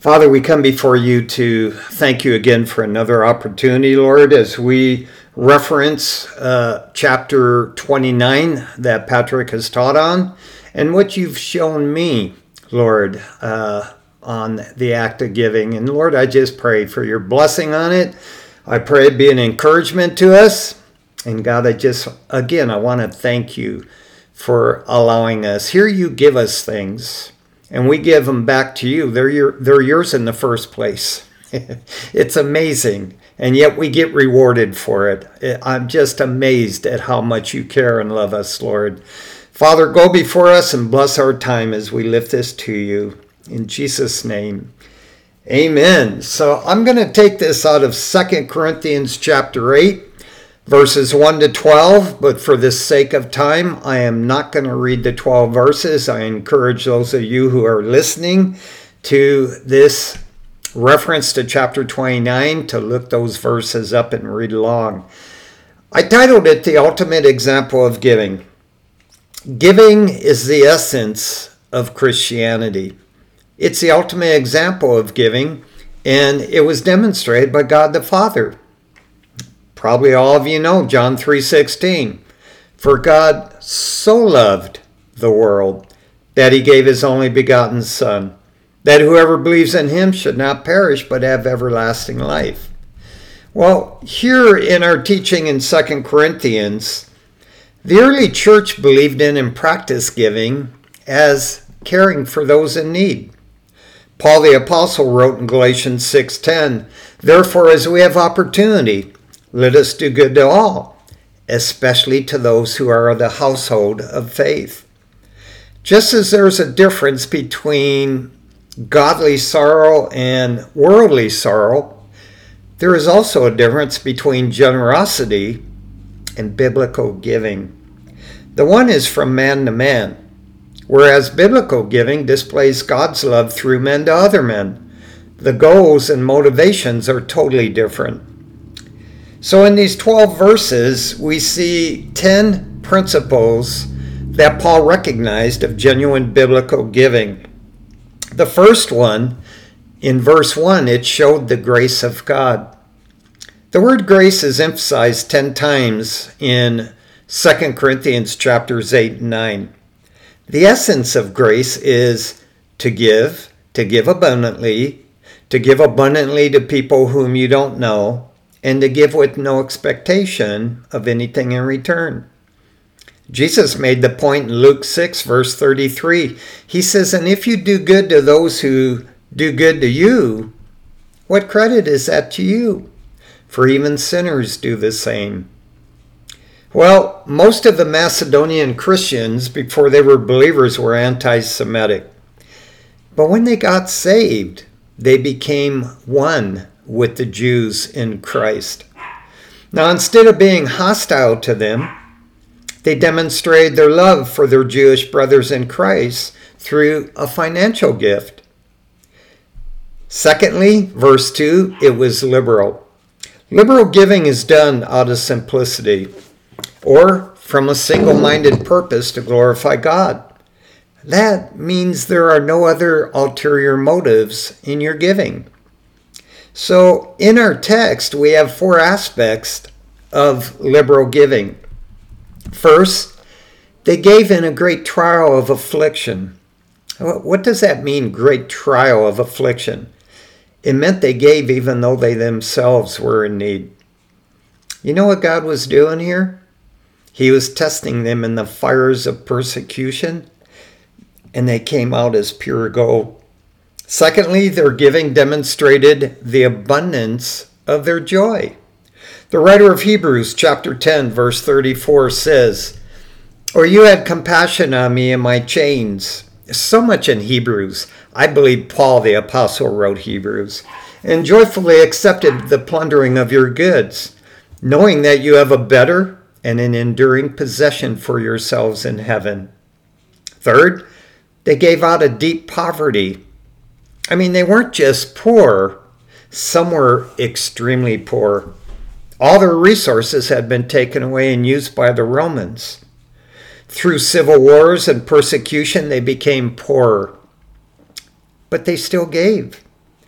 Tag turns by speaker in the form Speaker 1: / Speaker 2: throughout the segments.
Speaker 1: Father, we come before you to thank you again for another opportunity, Lord, as we reference chapter 29 that Patrick has taught on, and what you've shown me, Lord, on the act of giving. And Lord, I just pray for your blessing on it. I pray it be an encouragement to us. And God, I want to thank you for allowing us. Here you give us things, and we give them back to you. They're yours in the first place. It's amazing, and yet we get rewarded for it. I'm just amazed at how much you care and love us, Lord. Father, go before us and bless our time as we lift this to you. In Jesus' name, amen. So I'm going to take this out of 2 Corinthians chapter 8, verses 1 to 12, but for the sake of time, I am not going to read the 12 verses. I encourage those of you who are listening to this reference to chapter 29 to look those verses up and read along. I titled it The Ultimate Example of Giving. Giving is the essence of Christianity. It's the ultimate example of giving, and it was demonstrated by God the Father. Probably all of you know John 3:16. For God so loved the world that he gave his only begotten Son, that whoever believes in him should not perish but have everlasting life. Well, here in our teaching in 2 Corinthians, the early church believed in and practiced giving as caring for those in need. Paul the Apostle wrote in Galatians 6:10, therefore, as we have opportunity, let us do good to all, especially to those who are of the household of faith. Just as there's a difference between godly sorrow and worldly sorrow, there is also a difference between generosity and biblical giving. The one is from man to man, whereas biblical giving displays God's love through men to other men. The goals and motivations are totally different. So in these 12 verses, we see 10 principles that Paul recognized of genuine biblical giving. The first one, in verse 1, it showed the grace of God. The word grace is emphasized 10 times in 2 Corinthians chapters 8 and 9. The essence of grace is to give abundantly, to give abundantly to people whom you don't know, and to give with no expectation of anything in return. Jesus made the point in Luke 6, verse 33. He says, and if you do good to those who do good to you, what credit is that to you? For even sinners do the same. Well, most of the Macedonian Christians, before they were believers, were anti-Semitic. But when they got saved, they became one with the Jews in Christ. Now, instead of being hostile to them, they demonstrated their love for their Jewish brothers in Christ through a financial gift. Secondly, verse 2, it was liberal. Liberal giving is done out of simplicity or from a single-minded purpose to glorify God. That means there are no other ulterior motives in your giving. So in our text, we have 4 aspects of liberal giving. First, they gave in a great trial of affliction. What does that mean, great trial of affliction? It meant they gave even though they themselves were in need. You know what God was doing here? He was testing them in the fires of persecution, and they came out as pure gold. Secondly, their giving demonstrated the abundance of their joy. The writer of Hebrews chapter 10, verse 34 says, or you had compassion on me in my chains. So much in Hebrews. I believe Paul the Apostle wrote Hebrews. And joyfully accepted the plundering of your goods, knowing that you have a better and an enduring possession for yourselves in heaven. Third, they gave out of deep poverty. I mean, they weren't just poor. Some were extremely poor. All their resources had been taken away and used by the Romans. Through civil wars and persecution, they became poorer. But they still gave.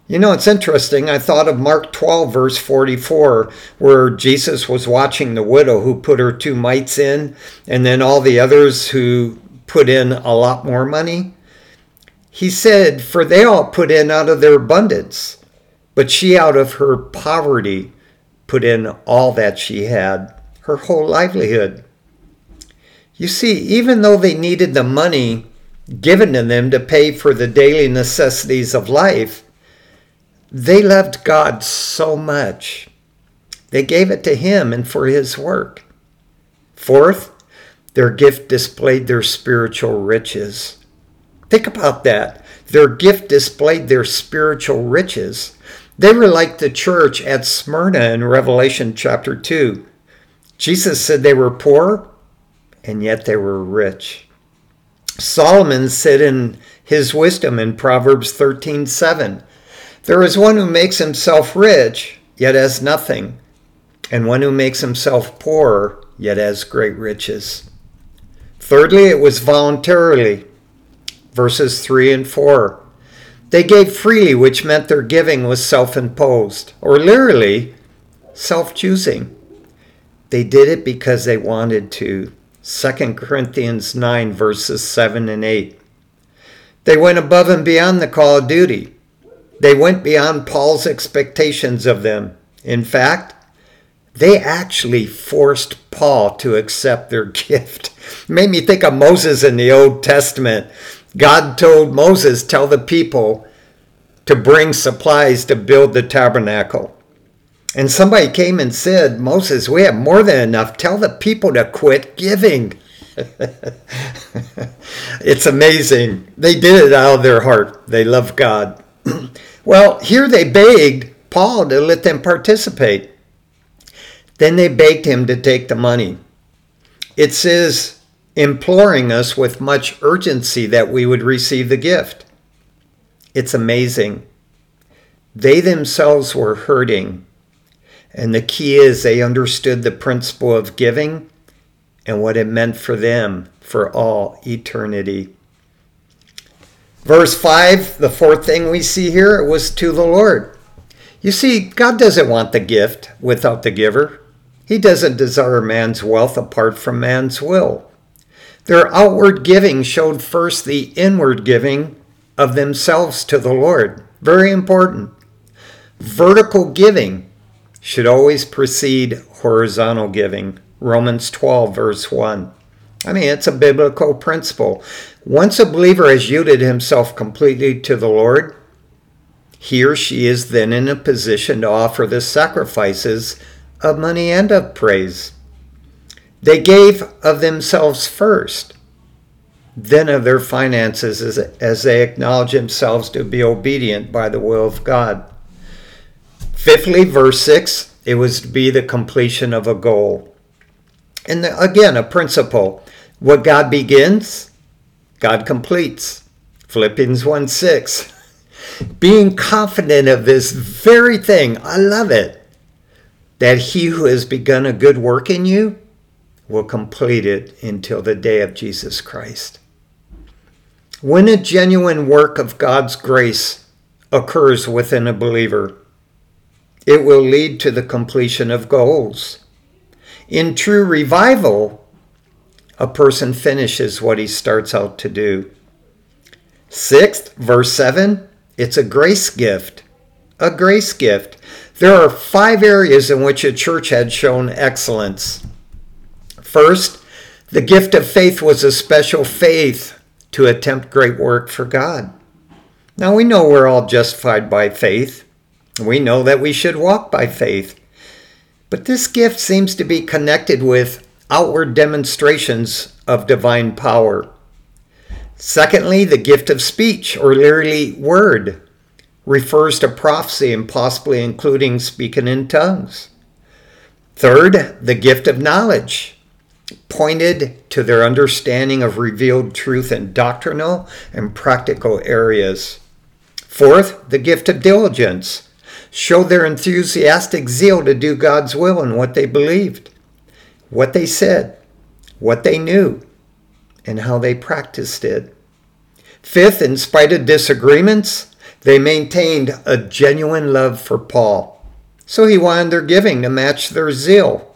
Speaker 1: You know, it's interesting. I thought of Mark 12, verse 44, where Jesus was watching the widow who put her 2 mites in, and then all the others who put in a lot more money. He said, for they all put in out of their abundance, but she out of her poverty put in all that she had, her whole livelihood. You see, even though they needed the money given to them to pay for the daily necessities of life, they loved God so much. They gave it to Him and for His work. Fourth, their gift displayed their spiritual riches. Think about that. Their gift displayed their spiritual riches. They were like the church at Smyrna in Revelation chapter 2. Jesus said they were poor, and yet they were rich. Solomon said in his wisdom in Proverbs 13:7, there is one who makes himself rich, yet has nothing, and one who makes himself poor, yet has great riches. Thirdly, it was voluntarily. Verses 3 and 4. They gave freely, which meant their giving was self-imposed, or literally, self-choosing. They did it because they wanted to. 2 Corinthians 9, verses 7 and 8. They went above and beyond the call of duty. They went beyond Paul's expectations of them. In fact, they actually forced Paul to accept their gift. It made me think of Moses in the Old Testament. God told Moses, tell the people to bring supplies to build the tabernacle. And somebody came and said, Moses, we have more than enough. Tell the people to quit giving. It's amazing. They did it out of their heart. They love God. Well, here they begged Paul to let them participate. Then they begged him to take the money. It says, imploring us with much urgency that we would receive the gift. It's amazing. They themselves were hurting. And the key is they understood the principle of giving and what it meant for them for all eternity. Verse 5, the fourth thing we see here, it was to the Lord. You see, God doesn't want the gift without the giver. He doesn't desire man's wealth apart from man's will. Their outward giving showed first the inward giving of themselves to the Lord. Very important. Vertical giving should always precede horizontal giving. Romans 12, verse 1. I mean, it's a biblical principle. Once a believer has yielded himself completely to the Lord, he or she is then in a position to offer the sacrifices of money and of praise. They gave of themselves first, then of their finances as they acknowledge themselves to be obedient by the will of God. Fifthly, verse 6, it was to be the completion of a goal. And again, a principle. What God begins, God completes. Philippians 1:6. Being confident of this very thing, I love it, that he who has begun a good work in you will complete it until the day of Jesus Christ. When a genuine work of God's grace occurs within a believer, it will lead to the completion of goals. In true revival, a person finishes what he starts out to do. Sixth, verse 7, it's a grace gift. A grace gift. There are 5 areas in which a church had shown excellence. First, the gift of faith was a special faith to attempt great work for God. Now we know we're all justified by faith. We know that we should walk by faith. But this gift seems to be connected with outward demonstrations of divine power. Secondly, the gift of speech, or literally word, refers to prophecy and possibly including speaking in tongues. Third, the gift of knowledge pointed to their understanding of revealed truth in doctrinal and practical areas. Fourth, the gift of diligence showed their enthusiastic zeal to do God's will in what they believed, what they said, what they knew, and how they practiced it. Fifth, in spite of disagreements, They maintained a genuine love for Paul, so he wanted their giving to match their zeal.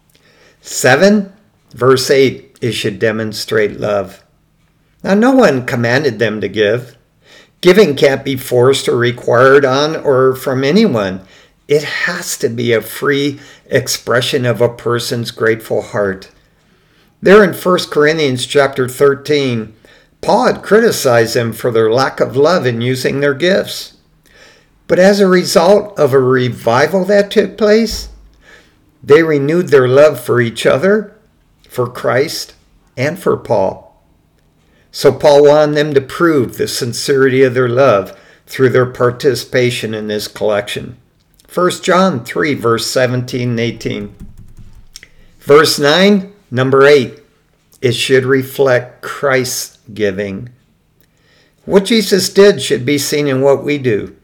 Speaker 1: 7, verse 8, it should demonstrate love. Now, no one commanded them to give. Giving can't be forced or required on or from anyone. It has to be a free expression of a person's grateful heart. There in 1 Corinthians chapter 13, Paul had criticized them for their lack of love in using their gifts. But as a result of a revival that took place, they renewed their love for each other, for Christ, and for Paul. So Paul wanted them to prove the sincerity of their love through their participation in this collection. 1 John 3, verse 17 and 18. Verse 9, number 8, it should reflect Christ's giving. What Jesus did should be seen in what we do.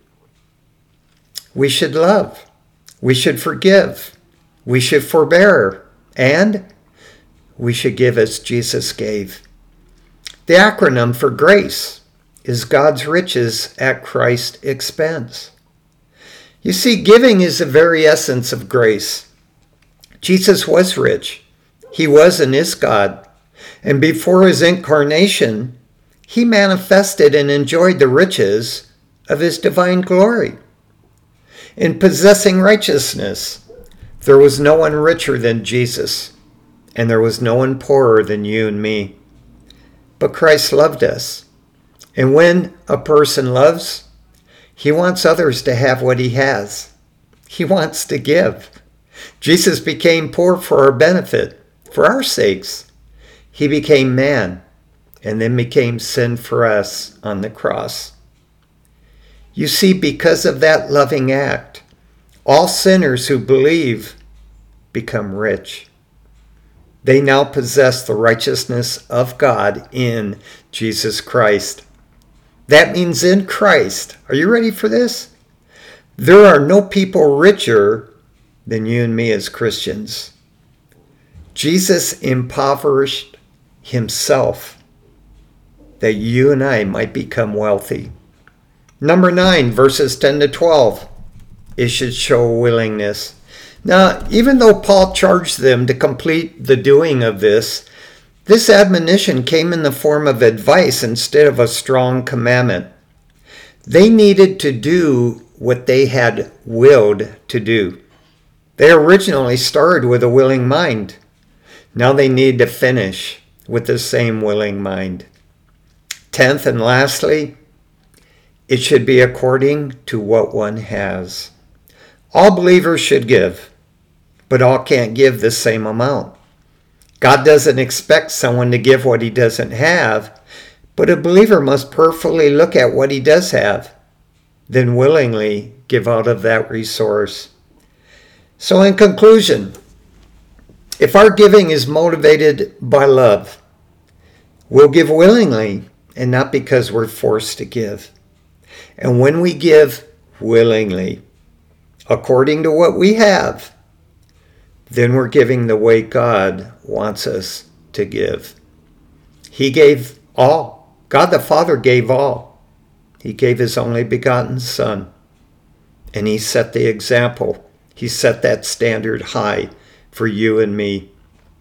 Speaker 1: We should love. We should forgive. We should forbear. And we should give as Jesus gave. The acronym for GRACE is God's riches at Christ's expense. You see, giving is the very essence of grace. Jesus was rich. He was and is God. And before his incarnation, he manifested and enjoyed the riches of his divine glory. In possessing righteousness, there was no one richer than Jesus, and there was no one poorer than you and me. But Christ loved us. And when a person loves, he wants others to have what he has. He wants to give. Jesus became poor for our benefit, for our sakes. He became man and then became sin for us on the cross. You see, because of that loving act, all sinners who believe become rich. They now possess the righteousness of God in Jesus Christ. That means in Christ. Are you ready for this? There are no people richer than you and me as Christians. Jesus impoverished himself that you and I might become wealthy. Number 9, verses 10 to 12. It should show willingness. Now, even though Paul charged them to complete the doing of this admonition came in the form of advice instead of a strong commandment. They needed to do what they had willed to do. They originally started with a willing mind. Now they need to finish with the same willing mind. 10th and lastly, it should be according to what one has. All believers should give, but all can't give the same amount. God doesn't expect someone to give what he doesn't have, but a believer must prayerfully look at what he does have, then willingly give out of that resource. So in conclusion, if our giving is motivated by love, we'll give willingly and not because we're forced to give. And when we give willingly, according to what we have, then we're giving the way God wants us to give. He gave all. God the Father gave all. He gave his only begotten Son. And he set the example. He set that standard high for you and me.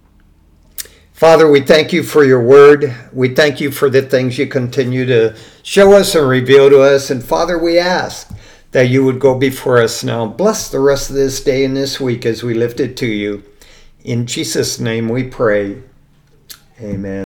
Speaker 1: Father, we thank you for your word. We thank you for the things you continue to show us and reveal to us. And Father, we ask that you would go before us now. Bless the rest of this day and this week as we lift it to you. In Jesus' name we pray. Amen.